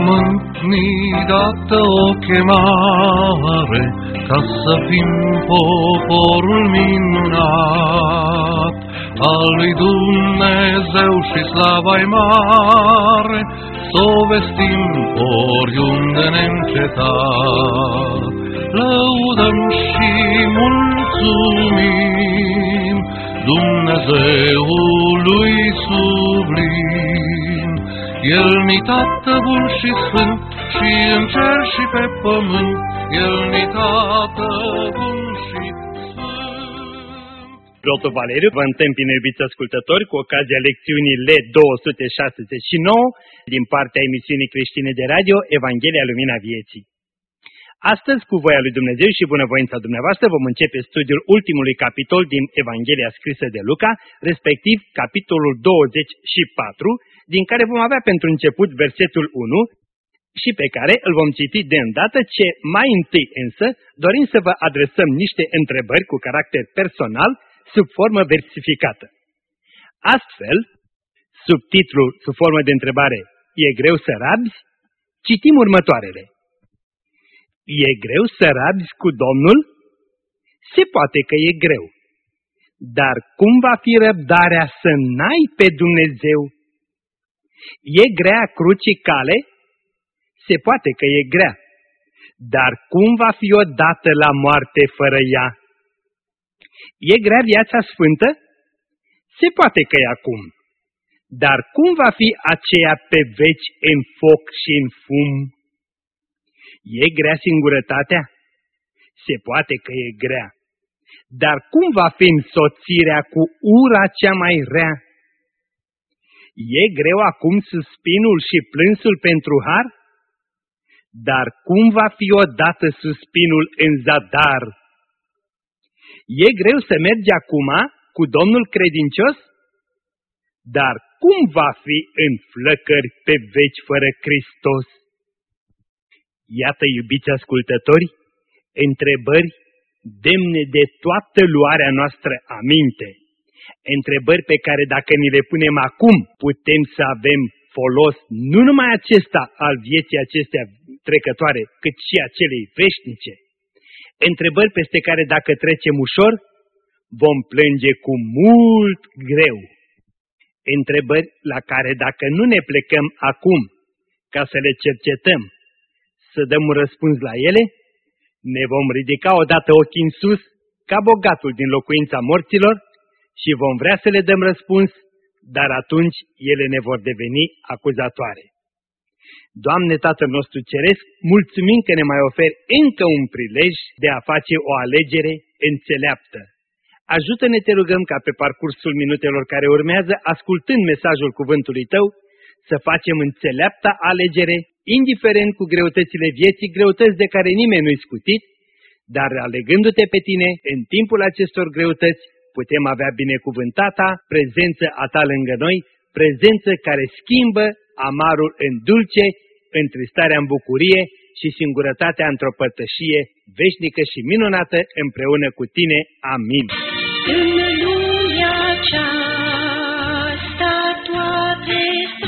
pământ ni dată o chemare, ca să fim poporul minunat al lui Dumnezeu și slava-i mare, s-o vestim oriunde neîncetat. Lăudăm și mulțumim Dumnezeului sublim. El-ni Tată bun și sfânt, și în cer și pe pământ, El-ni Tată bun și sfânt. Preotul Valeriu vă întâmpină, iubiți ascultători, cu ocazia lecțiunii L279 din partea emisiunii creștine de radio Evanghelia Lumina Vieții. Astăzi, cu voia lui Dumnezeu și bunăvoința dumneavoastră, vom începe studiul ultimului capitol din Evanghelia scrisă de Luca, respectiv capitolul 24, din care vom avea pentru început versetul 1 și pe care îl vom citi de îndată, ce mai întâi însă dorim să vă adresăm niște întrebări cu caracter personal sub formă versificată. Astfel, sub titlul sub formă de întrebare "E greu să rabzi?", citim următoarele. E greu să rabzi cu Domnul? Se poate că e greu. Dar cum va fi răbdarea să n-ai pe Dumnezeu? E grea crucii cale? Se poate că e grea. Dar cum va fi odată la moarte fără ea? E grea viața sfântă? Se poate că e acum. Dar cum va fi aceea pe veci în foc și în fum? E grea singurătatea? Se poate că e grea. Dar cum va fi însoțirea cu ura cea mai rea? E greu acum suspinul și plânsul pentru har? Dar cum va fi odată suspinul în zadar? E greu să mergi acum cu Domnul credincios? Dar cum va fi în flăcări pe veci fără Hristos? Iată, iubiți ascultători, întrebări demne de toată luarea noastră aminte. Întrebări pe care dacă ni le punem acum, putem să avem folos nu numai acesta al vieții acestea trecătoare, cât și a celei veșnice. Întrebări peste care dacă trecem ușor, vom plânge cu mult greu. Întrebări la care dacă nu ne plecăm acum ca să le cercetăm, să dăm un răspuns la ele, ne vom ridica odată ochii în sus, ca bogatul din locuința morților, și vom vrea să le dăm răspuns, dar atunci ele ne vor deveni acuzatoare. Doamne Tatăl nostru Ceresc, mulțumim că ne mai oferi încă un prilej de a face o alegere înțeleaptă. Ajută-ne, te rugăm, ca pe parcursul minutelor care urmează, ascultând mesajul cuvântului Tău, să facem înțeleapta alegere, indiferent cu greutățile vieții, greutăți de care nimeni nu-i scutit, dar alegându-te pe tine, în timpul acestor greutăți, putem avea binecuvântata prezență a Ta lângă noi, prezență care schimbă amarul în dulce, întristarea în bucurie și singurătatea într-o părtășie veșnică și minunată împreună cu Tine. Amin. În lumea aceasta toate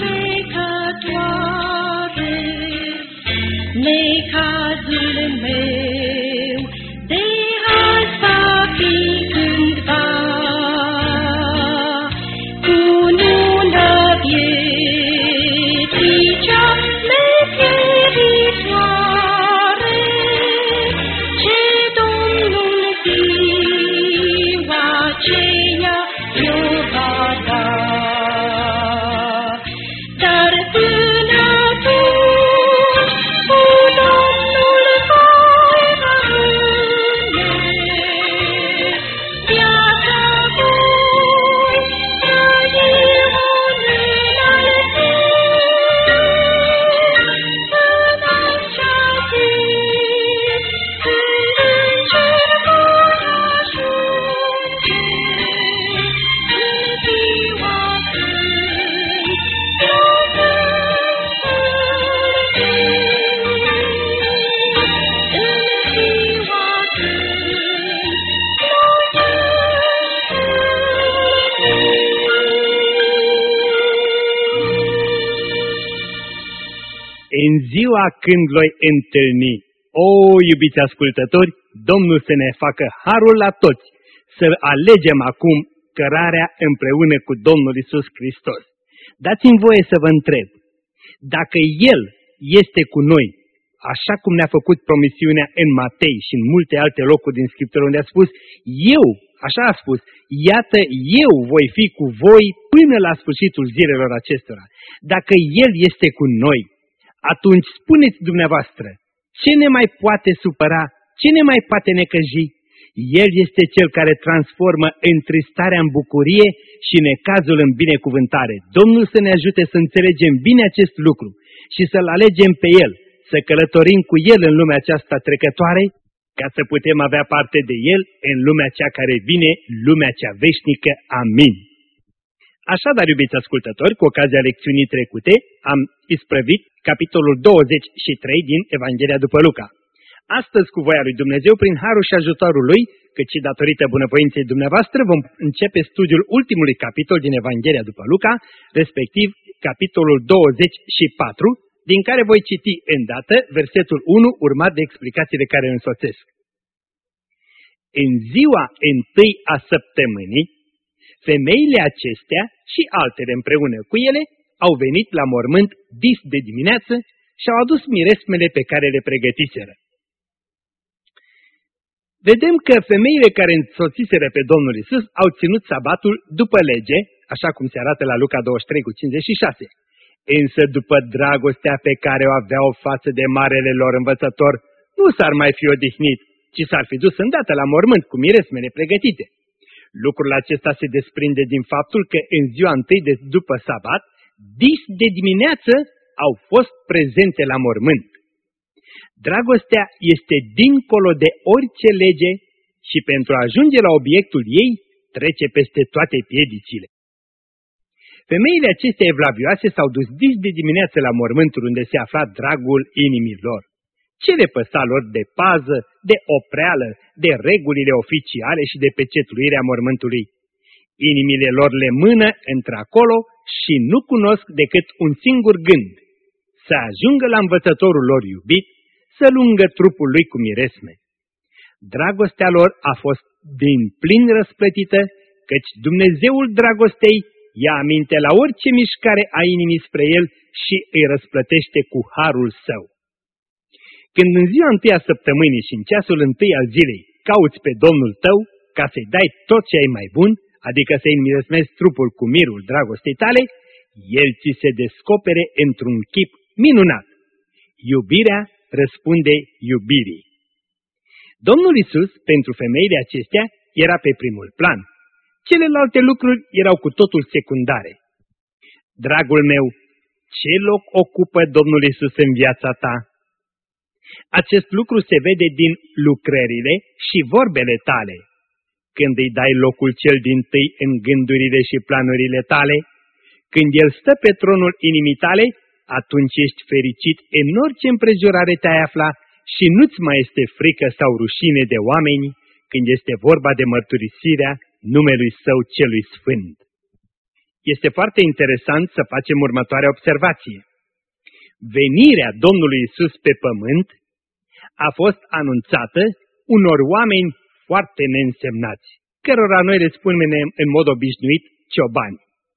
trecătoare, necazul meu de azi va fi cândva, cununa vieții cea neprihănitoare, ce Domnul ziua aceea i-o va da. Dar până atunci cu Domnul voi în ziua când voi întâlni. O, iubiți ascultători, Domnul să ne facă harul la toți, să alegem acum cărarea împreună cu Domnul Iisus Hristos. Dați-mi voie să vă întreb, dacă El este cu noi, așa cum ne-a făcut promisiunea în Matei și în multe alte locuri din Scriptură, unde a spus, eu, așa a spus, iată, eu voi fi cu voi până la sfârșitul zilelor acestora. Dacă El este cu noi, atunci spuneți dumneavoastră, ce ne mai poate supăra, ce ne mai poate necăji? El este Cel care transformă întristarea în bucurie și necazul în binecuvântare. Domnul să ne ajute să înțelegem bine acest lucru și să-L alegem pe El, să călătorim cu El în lumea aceasta trecătoare, ca să putem avea parte de El în lumea cea care vine, lumea cea veșnică. Amin. Așadar, iubiți ascultători, cu ocazia lecțiunii trecute, am isprăvit capitolul 23 din Evanghelia după Luca. Astăzi, cu voia lui Dumnezeu, prin harul și ajutorul Lui, cât și datorită bunăvoinței dumneavoastră, vom începe studiul ultimului capitol din Evanghelia după Luca, respectiv capitolul 24, din care voi citi îndată versetul 1, urmat de explicațiile care îl însoțesc. În ziua întâi a săptămânii, femeile acestea și altele împreună cu ele au venit la mormânt dis de dimineață și au adus miresmele pe care le pregătiseră. Vedem că femeile care însoțiseră pe Domnul Iisus au ținut sabatul după lege, așa cum se arată la Luca 23:56. Însă după dragostea pe care o aveau față de marele lor învățător, nu s-ar mai fi odihnit, ci s-ar fi dus îndată la mormânt cu miresmele pregătite. Lucrul acesta se desprinde din faptul că în ziua întâi de după sabat, dis de dimineață, au fost prezente la mormânt. Dragostea este dincolo de orice lege și pentru a ajunge la obiectul ei, trece peste toate piedicile. Femeile acestea evlavioase s-au dus dis de dimineață la mormântul unde se afla dragul inimilor. Ce le păsa lor de pază, de opreală, de regulile oficiale și de pecetluirea mormântului? Inimile lor le mână într-acolo și nu cunosc decât un singur gând, să ajungă la învățătorul lor iubit, să lungă trupul lui cu miresme. Dragostea lor a fost din plin răsplătită, căci Dumnezeul dragostei ia aminte la orice mișcare a inimii spre El și îi răsplătește cu harul Său. Când în ziua întâi a săptămânii și în ceasul întâi al zilei cauți pe Domnul tău ca să-i dai tot ce ai mai bun, adică să-i înmiresmezi trupul cu mirul dragostei tale, El ți se descopere într-un chip minunat. Iubirea răspunde iubirii. Domnul Iisus, pentru femeile acestea, era pe primul plan. Celelalte lucruri erau cu totul secundare. Dragul meu, ce loc ocupă Domnul Iisus în viața ta? Acest lucru se vede din lucrările și vorbele tale. Când îi dai locul cel dintâi în gândurile și planurile tale, când El stă pe tronul inimii tale, atunci ești fericit în orice împrejurare te-ai afla și nu-ți mai este frică sau rușine de oameni când este vorba de mărturisirea numelui Său celui Sfânt. Este foarte interesant să facem următoarea observație. Venirea Domnului Iisus pe pământ a fost anunțată unor oameni foarte neînsemnați, cărora noi le spunem în mod obișnuit ciobani.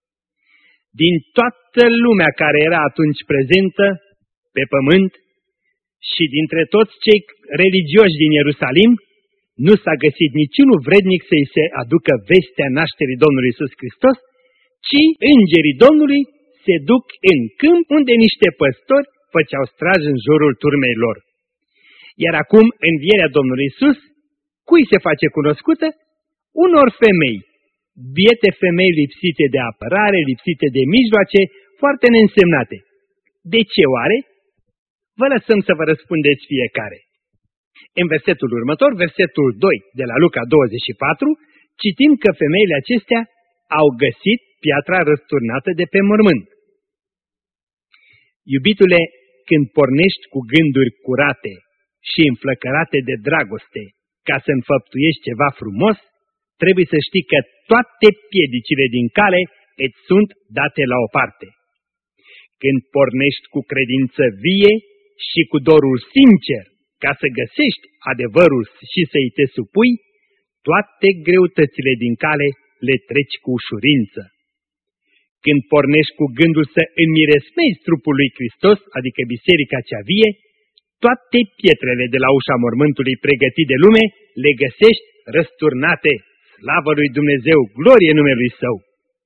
Din toată lumea care era atunci prezentă pe pământ și dintre toți cei religioși din Ierusalim, nu s-a găsit niciunul vrednic să-i se aducă vestea nașterii Domnului Iisus Hristos, ci îngerii Domnului se duc în câmp unde niște păstori făceau straj în jurul turmei lor. Iar acum, învierea Domnului Iisus, cui se face cunoscută? Unor femei, biete femei lipsite de apărare, lipsite de mijloace, foarte neînsemnate. De ce oare? Vă lăsăm să vă răspundeți fiecare. În versetul următor, versetul 2 de la Luca 24, citim că femeile acestea au găsit piatra răsturnată de pe mormânt. Iubitule, când pornești cu gânduri curate și înflăcărate de dragoste ca să înfăptuiești ceva frumos, trebuie să știi că toate piedicile din cale îți sunt date la o parte. când pornești cu credință vie și cu dorul sincer ca să găsești adevărul și să-i te supui, toate greutățile din cale le treci cu ușurință. Când pornești cu gândul să înmiresmezi trupul lui Hristos, adică biserica cea vie, toate pietrele de la ușa mormântului pregătit de lume le găsești răsturnate, slavă lui Dumnezeu, glorie numelui Său.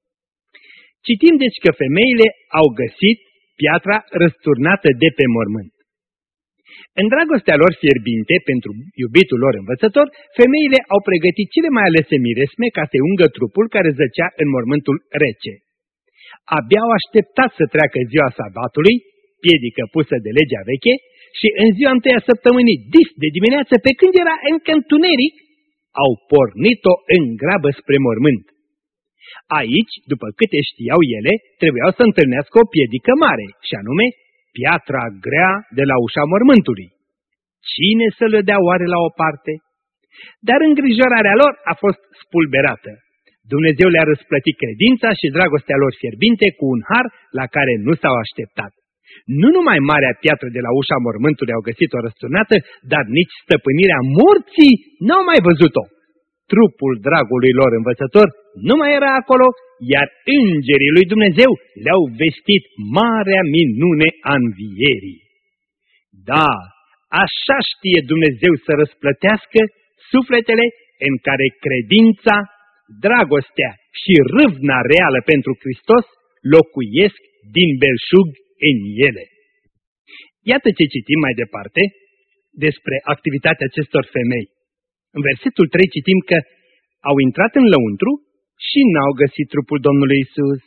Citim deci că femeile au găsit piatra răsturnată de pe mormânt. În dragostea lor fierbinte pentru iubitul lor învățător, femeile au pregătit cele mai alese miresme ca să ungă trupul care zăcea în mormântul rece. Abia au așteptat să treacă ziua sabatului, piedică pusă de legea veche, și în ziua întâia săptămânii, dis de dimineață, pe când era încă întuneric, au pornit-o în grabă spre mormânt. Aici, după câte știau ele, trebuiau să întâlnească o piedică mare, și anume piatra grea de la ușa mormântului. Cine să le dea oare la o parte? Dar îngrijorarea lor a fost spulberată. Dumnezeu le-a răsplătit credința și dragostea lor fierbinte cu un har la care nu s-au așteptat. Nu numai marea piatră de la ușa mormântului au găsit-o răsturnată, dar nici stăpânirea morții n-au mai văzut-o. Trupul dragului lor învățător nu mai era acolo, iar îngerii lui Dumnezeu le-au vestit marea minune a învierii. Da, așa știe Dumnezeu să răsplătească sufletele în care credința, dragostea și râvna reală pentru Hristos locuiesc din belșug în ele. Iată ce citim mai departe despre activitatea acestor femei. În versetul 3 citim că au intrat în lăuntru și n-au găsit trupul Domnului Isus.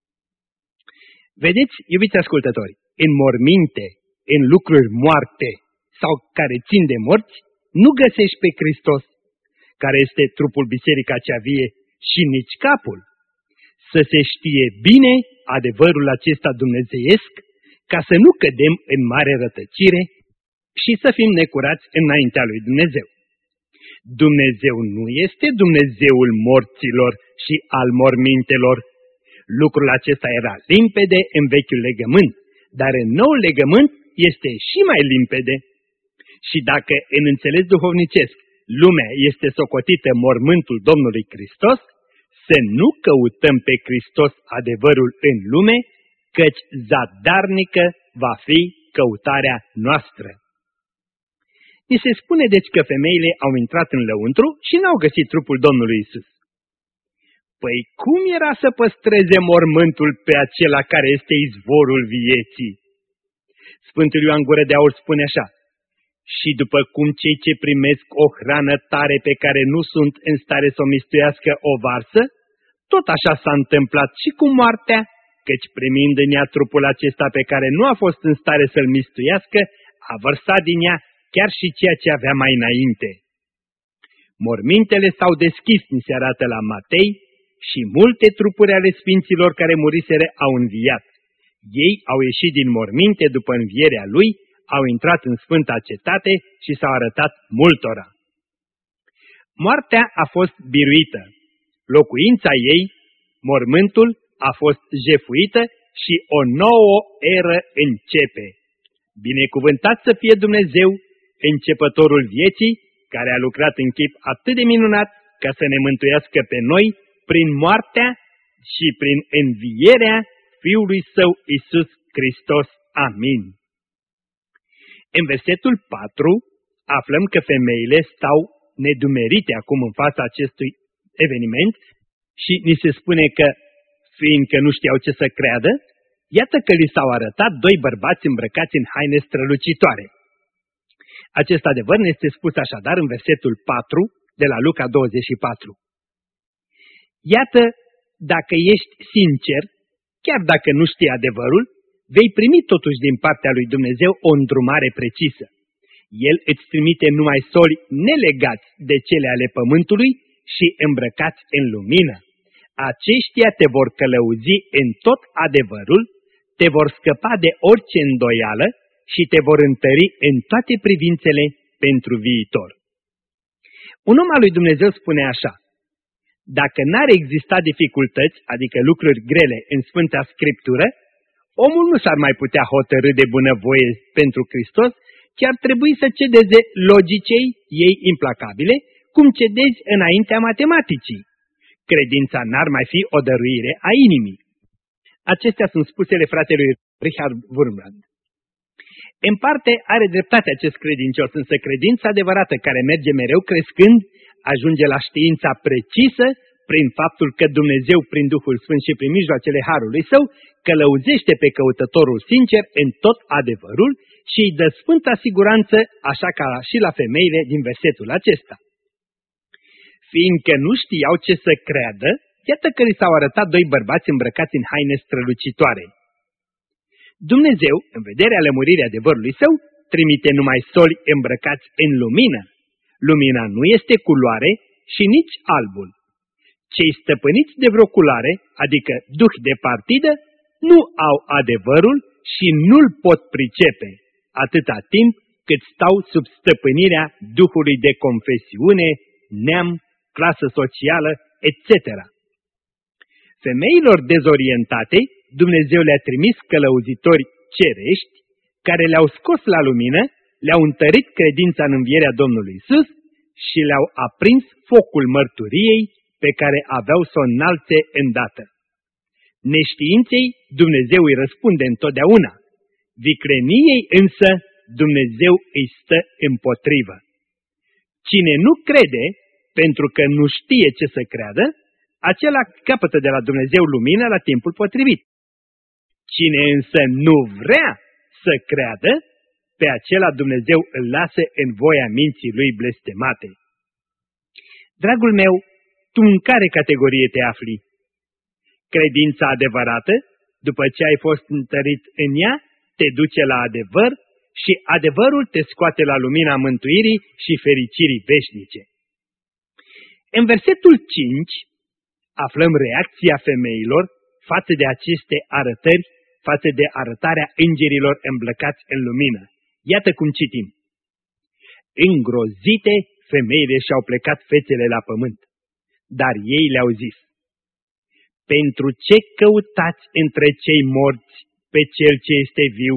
Vedeți, iubiți ascultători, în morminte, în lucruri moarte sau care țin de morți, nu găsești pe Hristos, care este trupul biserica cea vie, și nici capul. Să se știe bine adevărul acesta dumnezeiesc, ca să nu cădem în mare rătăcire și să fim necurați înaintea lui Dumnezeu. Dumnezeu nu este Dumnezeul morților și al mormintelor. Lucrul acesta era limpede în vechiul legământ, dar în noul legământ este și mai limpede. Și dacă în înțeles duhovnicesc lumea este socotită mormântul Domnului Hristos, să nu căutăm pe Hristos adevărul în lume, căci zadarnică va fi căutarea noastră. Ni se spune deci că femeile au intrat în lăuntru și n-au găsit trupul Domnului Isus. Păi cum era să păstreze mormântul pe acela care este izvorul vieții? Sfântul Ioan Gură de Aur spune așa: și după cum cei ce primesc o hrană tare pe care nu sunt în stare să o mistuiască o varsă, tot așa s-a întâmplat și cu moartea, căci primind în ea trupul acesta pe care nu a fost în stare să-l mistuiască, a vărsat din ea chiar și ceea ce avea mai înainte. Mormintele s-au deschis, ni se arată la Matei, și multe trupuri ale sfinților care muriseră au înviat. Ei au ieșit din morminte după învierea lui, au intrat în sfânta cetate și s-au arătat multora. Moartea a fost biruită, locuința ei, mormântul, a fost jefuită și o nouă eră începe. Binecuvântat să fie Dumnezeu, începătorul vieții, care a lucrat în chip atât de minunat ca să ne mântuiască pe noi prin moartea și prin învierea Fiului Său Iisus Hristos. Amin. În versetul 4 aflăm că femeile stau nedumerite acum în fața acestui eveniment și ni se spune că, fiindcă nu știau ce să creadă, iată că li s-au arătat doi bărbați îmbrăcați în haine strălucitoare. Acest adevăr ne este spus așadar în versetul 4 de la Luca 24. Iată, dacă ești sincer, chiar dacă nu știi adevărul, vei primi totuși din partea lui Dumnezeu o îndrumare precisă. El îți trimite numai soli nelegați de cele ale pământului și îmbrăcați în lumină. Aceștia te vor călăuzi în tot adevărul, te vor scăpa de orice îndoială și te vor întări în toate privințele pentru viitor. Un om al lui Dumnezeu spune așa: dacă n-ar exista dificultăți, adică lucruri grele în Sfânta Scriptură, omul nu s-ar mai putea hotărî de bunăvoie pentru Hristos, ci ar trebui să cedeze logicei ei implacabile, cum cedezi înaintea matematicii. Credința n-ar mai fi o dăruire a inimii. Acestea sunt spusele fratelui Richard Wurmbrand. În parte are dreptate acest credincios, însă credința adevărată care merge mereu crescând, ajunge la știința precisă prin faptul că Dumnezeu, prin Duhul Sfânt și prin mijloacele Harului Său, călăuzește pe căutătorul sincer în tot adevărul și îi dă sfânta siguranță, așa ca și la femeile din versetul acesta. Fiindcă nu știau ce să creadă, iată că li s-au arătat doi bărbați îmbrăcați în haine strălucitoare. Dumnezeu, în vederea lămuririi adevărului Său, trimite numai soli îmbrăcați în lumină. Lumina nu este culoare și nici albul. Cei stăpâniți de vreo culoare, adică duh de partidă, nu au adevărul și nu-l pot pricepe, atâta timp cât stau sub stăpânirea duhului de confesiune, neam, clasă socială, etc. Femeilor dezorientate, Dumnezeu le-a trimis călăuzitori cerești, care le-au scos la lumină, le-au întărit credința în învierea Domnului Iisus și le-au aprins focul mărturiei pe care aveau să o înalțe îndată. Neștiinței Dumnezeu îi răspunde întotdeauna, vicleniei însă Dumnezeu îi stă împotrivă. Cine nu crede, pentru că nu știe ce să creadă, acela capătă de la Dumnezeu lumină la timpul potrivit. Cine însă nu vrea să creadă, pe acela Dumnezeu îl lasă în voia minții lui blestemate. Dragul meu, tu în care categorie te afli? Credința adevărată, după ce ai fost întărit în ea, te duce la adevăr și adevărul te scoate la lumina mântuirii și fericirii veșnice. În versetul 5 aflăm reacția femeilor față de aceste arătări, față de arătarea îngerilor îmblăcați în lumină. Iată cum citim. Îngrozite, femeile și-au plecat fețele la pământ, dar ei le-au zis, pentru ce căutați între cei morți pe cel ce este viu?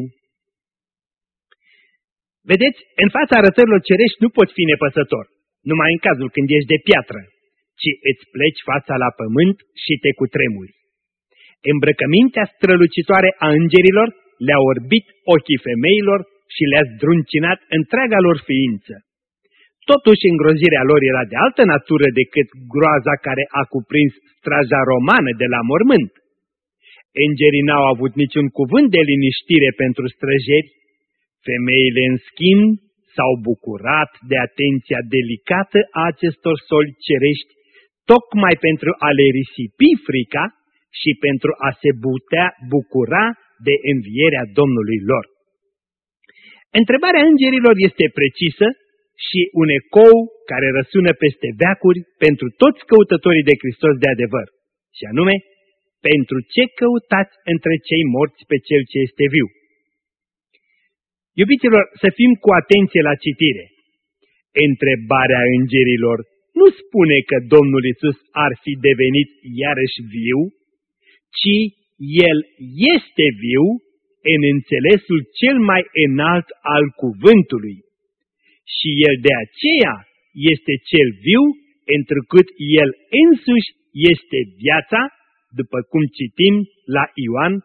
Vedeți, în fața arătărilor cerești nu poți fi nepăsător, numai în cazul când ești de piatră, ci îți pleci fața la pământ și te cutremuri. Îmbrăcămintea strălucitoare a îngerilor le-a orbit ochii femeilor și le-a zdruncinat întreaga lor ființă. Totuși, îngrozirea lor era de altă natură decât groaza care a cuprins straja romană de la mormânt. Îngerii n-au avut niciun cuvânt de liniștire pentru străjeri. Femeile, în schimb, s-au bucurat de atenția delicată a acestor soli cerești, tocmai pentru a le risipi frica și pentru a se putea bucura de învierea Domnului lor. Întrebarea îngerilor este precisă și un ecou care răsună peste veacuri pentru toți căutătorii de Hristos de adevăr, și anume, pentru ce căutați între cei morți pe Cel ce este viu? Iubiților, să fim cu atenție la citire. Întrebarea îngerilor nu spune că Domnul Iisus ar fi devenit iarăși viu, ci El este viu în înțelesul cel mai înalt al cuvântului. Și El de aceea este cel viu, întrucât El însuși este viața, după cum citim la Ioan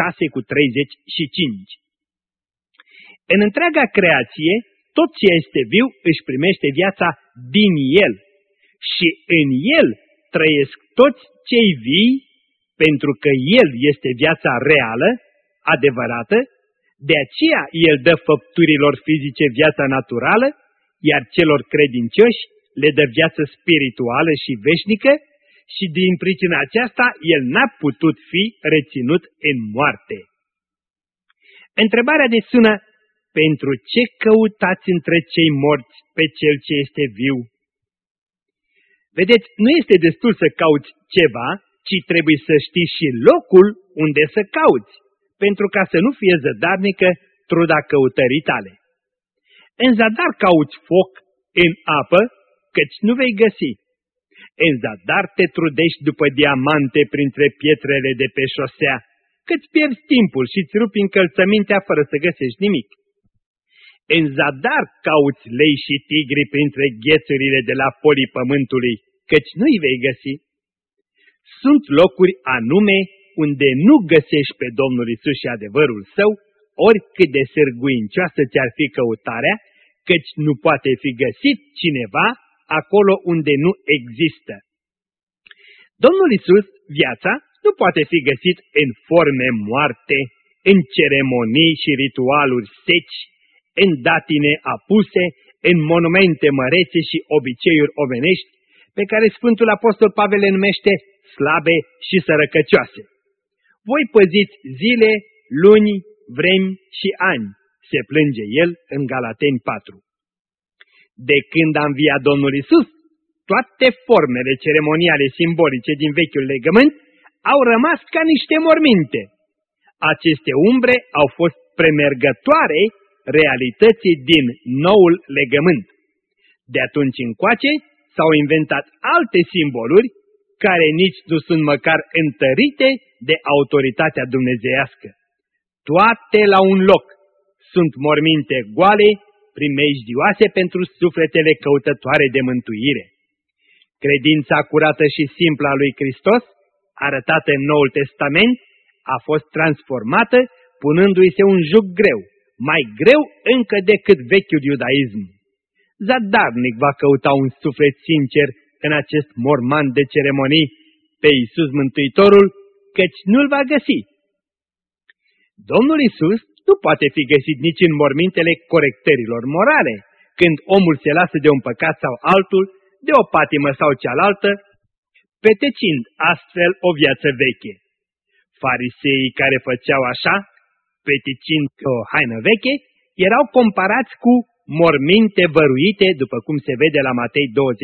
6:35. În întreaga creație, tot ce este viu își primește viața din El și în El trăiesc toți cei vii, pentru că El este viața reală, adevărată, de aceea El dă făpturilor fizice viața naturală, iar celor credincioși le dă viață spirituală și veșnică și din pricina aceasta El n-a putut fi reținut în moarte. Întrebarea de sună, pentru ce căutați între cei morți pe Cel ce este viu? Vedeți, nu este destul să cauți ceva, ci trebuie să știi și locul unde să cauți, pentru ca să nu fie zădarnică truda căutării tale. În zadar cauți foc în apă, căci nu vei găsi. În zadar te trudești după diamante printre pietrele de pe șosea, că-ți pierzi timpul și îți rupi încălțămintea fără să găsești nimic. În zadar cauți lei și tigri printre ghețurile de la polii pământului, căci nu-i vei găsi. Sunt locuri anume unde nu găsești pe Domnul Iisus și adevărul Său, oricât de sârguincioasă ți-ar fi căutarea, căci nu poate fi găsit cineva acolo unde nu există. Domnul Iisus, viața, nu poate fi găsit în forme moarte, în ceremonii și ritualuri seci, în datine apuse, în monumente mărețe și obiceiuri omenești, pe care Sfântul Apostol Pavel le numește slabe și sărăcăcioase. Voi păziți zile, luni, vremi și ani, se plânge el în Galateni 4. De când a înviat Domnul Iisus, toate formele ceremoniale simbolice din vechiul legământ au rămas ca niște morminte. Aceste umbre au fost premergătoare realității din noul legământ. De atunci încoace s-au inventat alte simboluri care nici nu sunt măcar întărite de autoritatea dumnezeiască. Toate la un loc sunt morminte goale, primejdioase pentru sufletele căutătoare de mântuire. Credința curată și simplă a lui Hristos, arătată în Noul Testament, a fost transformată punându-i se un juc greu, mai greu încă decât vechiul iudaism. Zadarnic va căuta un suflet sincer în acest morman de ceremonii pe Iisus Mântuitorul, căci nu-l va găsi. Domnul Iisus nu poate fi găsit nici în mormintele corectărilor morale, când omul se lasă de un păcat sau altul, de o patimă sau cealaltă, petecind astfel o viață veche. Fariseii care făceau așa, peticind o haină veche, erau comparați cu morminte văruite, după cum se vede la Matei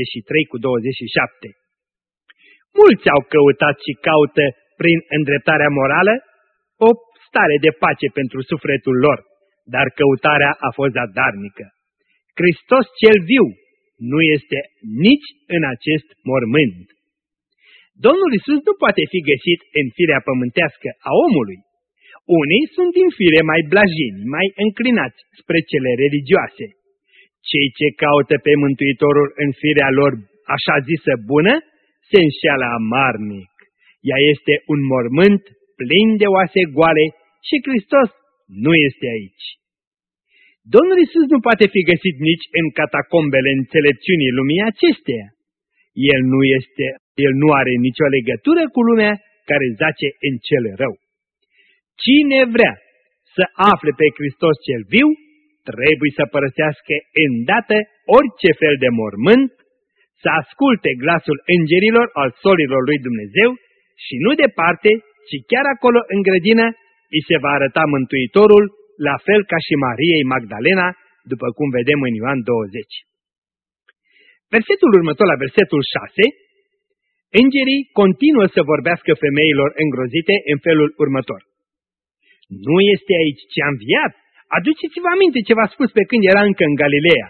23:27. Mulți au căutat și caută prin îndreptarea morală o stare de pace pentru sufletul lor, dar căutarea a fost zadarnică. Hristos cel viu nu este nici în acest mormânt. Domnul Iisus nu poate fi găsit în firea pământească a omului. Unii sunt din fire mai blajini, mai înclinați spre cele religioase. Cei ce caută pe Mântuitorul în firea lor așa zisă bună, se înșeală amarnic. Ea este un mormânt plin de oase goale și Hristos nu este aici. Domnul Iisus nu poate fi găsit nici în catacombele înțelepciunii lumii acesteia. El nu are nicio legătură cu lumea care zace în cel rău. Cine vrea să afle pe Hristos cel viu, trebuie să părăsească îndată orice fel de mormânt, să asculte glasul îngerilor al solilor lui Dumnezeu și nu departe, ci chiar acolo în grădină, îi se va arăta Mântuitorul, la fel ca și Mariei Magdalena, după cum vedem în Ioan 20. Versetul următor, la versetul 6, îngerii continuă să vorbească femeilor îngrozite în felul următor. Nu este aici, ci a înviat. Aduceți-vă aminte ce v-a spus pe când era încă în Galileea.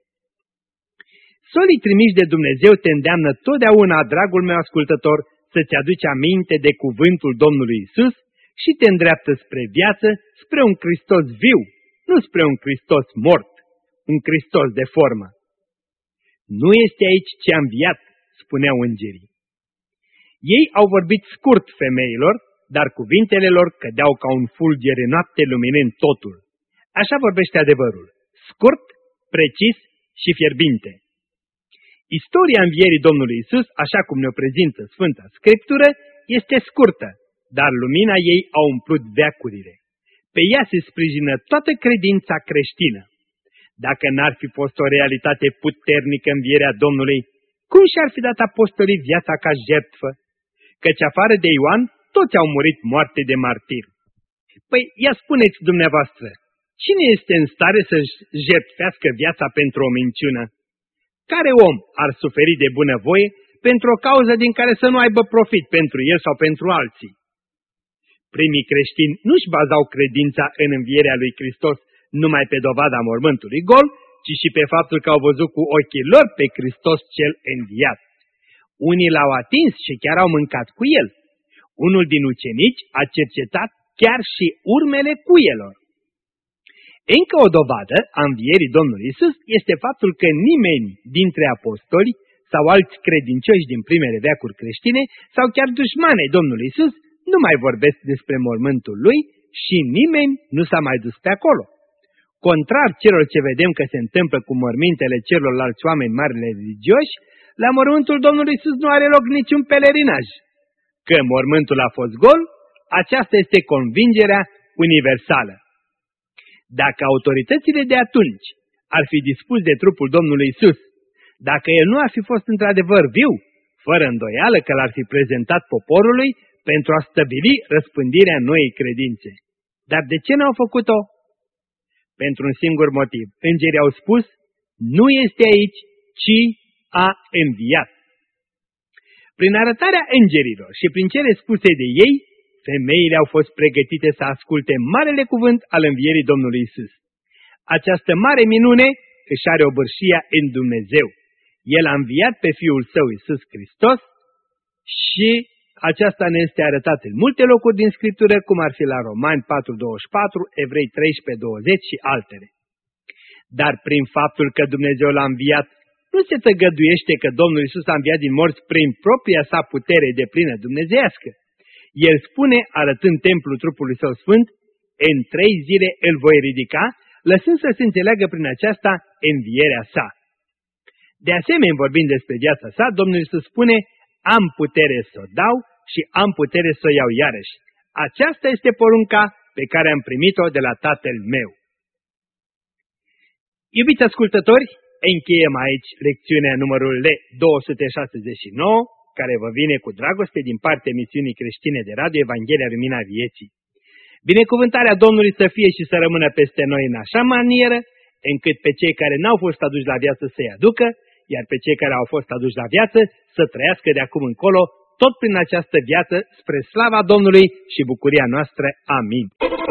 Solii trimiși de Dumnezeu te îndeamnă totdeauna, dragul meu ascultător, să-ți aduci aminte de cuvântul Domnului Isus și te îndreaptă spre viață, spre un Hristos viu, nu spre un Hristos mort, un Hristos de formă. Nu este aici ce a înviat, spuneau îngerii. Ei au vorbit scurt femeilor, dar cuvintele lor cădeau ca un fulger în noapte luminând totul. Așa vorbește adevărul, scurt, precis și fierbinte. Istoria învierii Domnului Isus, așa cum ne-o prezintă Sfânta Scriptură, este scurtă, dar lumina ei a umplut veacurile. Pe ea se sprijină toată credința creștină. Dacă n-ar fi fost o realitate puternică învierea Domnului, cum și-ar fi dat apostolii viața ca jertfă? Căci afară de Ioan, toți au murit moarte de martir. Păi, ia spuneți dumneavoastră, cine este în stare să-și jertfească viața pentru o minciună? Care om ar suferi de bunăvoie pentru o cauză din care să nu aibă profit pentru el sau pentru alții? Primii creștini nu-și bazau credința în învierea lui Hristos numai pe dovada mormântului gol, ci și pe faptul că au văzut cu ochii lor pe Hristos cel înviat. Unii l-au atins și chiar au mâncat cu el. Unul din ucenici a cercetat chiar și urmele cuielor. Încă o dovadă a învierii Domnului Iisus este faptul că nimeni dintre apostoli sau alți credincioși din primele veacuri creștine sau chiar dușmani Domnului Iisus nu mai vorbesc despre mormântul lui și nimeni nu s-a mai dus pe acolo. Contrar celor ce vedem că se întâmplă cu mormintele celorlalți oameni mari religioși, la mormântul Domnului Iisus nu are loc niciun pelerinaj. Că mormântul a fost gol, aceasta este convingerea universală. Dacă autoritățile de atunci ar fi dispus de trupul Domnului Iisus, dacă el nu ar fi fost într-adevăr viu, fără îndoială că l-ar fi prezentat poporului pentru a stăvili răspândirea noii credințe. Dar de ce n-au făcut-o? Pentru un singur motiv. Îngerii au spus, nu este aici, ci a înviat. Prin arătarea îngerilor și prin cele spuse de ei, femeile au fost pregătite să asculte marele cuvânt al învierii Domnului Iisus. Această mare minune își are obârșia în Dumnezeu. El a înviat pe Fiul Său Iisus Hristos și aceasta ne este arătat în multe locuri din Scriptură, cum ar fi la Romani 4:24, Evrei 13:20 și altele. Dar prin faptul că Dumnezeu l-a înviat, nu se tăgăduiește că Domnul Iisus a înviat din morți prin propria sa putere deplină dumnezeiască. El spune, arătând templul trupului Său sfânt, în 3 zile îl voi ridica, lăsând să se înțeleagă prin aceasta învierea sa. De asemenea, vorbind despre viața sa, Domnul Iisus spune, am putere să o dau și am putere să o iau iarăși. Aceasta este porunca pe care am primit-o de la Tatăl meu. Iubiți ascultători, încheiem aici lecțiunea numărul 269, care vă vine cu dragoste din partea emisiunii creștine de radio Evanghelia Lumina Vieții. Binecuvântarea Domnului să fie și să rămână peste noi în așa manieră, încât pe cei care n-au fost aduși la viață să-i aducă, iar pe cei care au fost aduși la viață să trăiască de acum încolo, tot prin această viață, spre slava Domnului și bucuria noastră. Amin.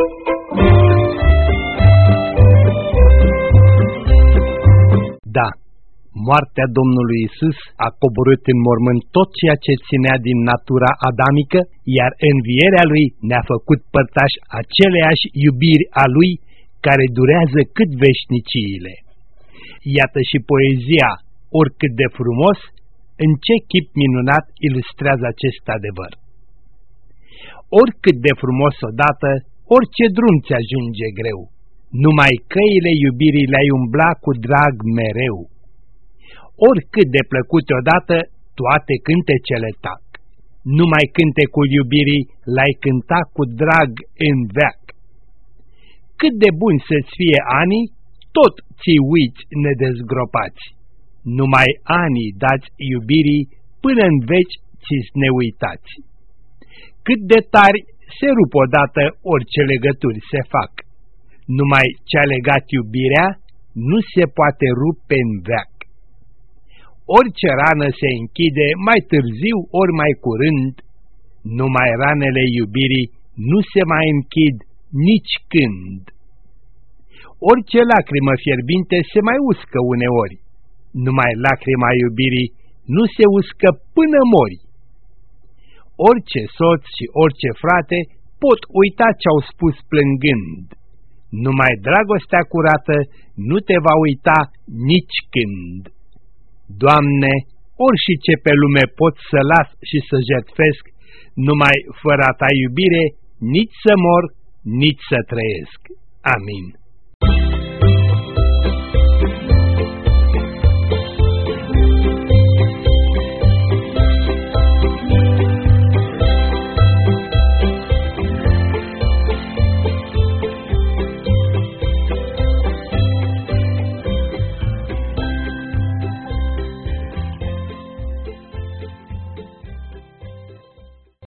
Da, moartea Domnului Iisus a coborât în mormânt tot ceea ce ținea din natura adamică, iar învierea Lui ne-a făcut părtași aceleiași iubiri a Lui, care durează cât veșniciile. Iată și poezia, oricât de frumos, în ce chip minunat ilustrează acest adevăr. Oricât de frumos odată, orice drum ți ajunge greu, numai căile iubirii le-ai umbla cu drag mereu. Oricât de plăcute odată, toate cântecele tac, numai cântecul iubirii l-ai cânta cu drag în veac. Cât de buni să-ți fie anii, tot ți-i uiți nedezgropați, numai anii dați iubirii până în veci ți-s neuitați. Cât de tari se rup odată orice legături se fac, numai ce-a legat iubirea nu se poate rupe în veac. Orice rană se închide mai târziu ori mai curând, numai ranele iubirii nu se mai închid nici când. Orice lacrimă fierbinte se mai uscă uneori, numai lacrima iubirii nu se uscă până mori. Orice soț și orice frate pot uita ce-au spus plângând, numai dragostea curată nu te va uita nici când. Doamne, orice ce pe lume pot să las și să jertfesc, numai fără a Ta iubire, nici să mor, nici să trăiesc. Amin.